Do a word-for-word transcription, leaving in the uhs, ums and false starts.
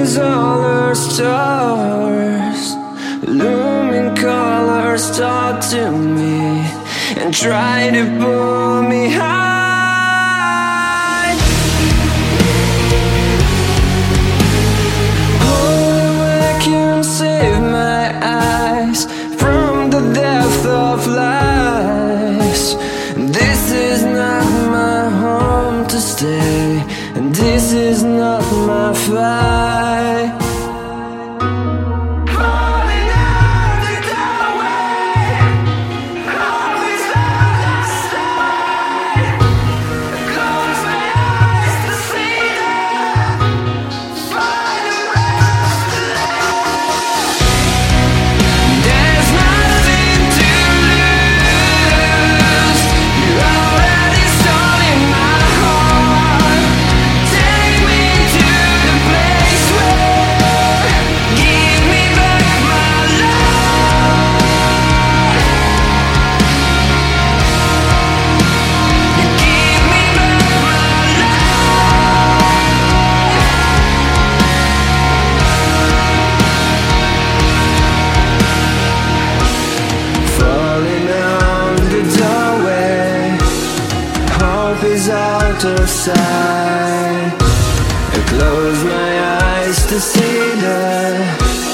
is all her stars. Looming colors talk to me and try to pull me high. Only I can save my eyes from the depth of lies. This is not my home to stay, and this is not my fight. Out of sight, I close my eyes to see the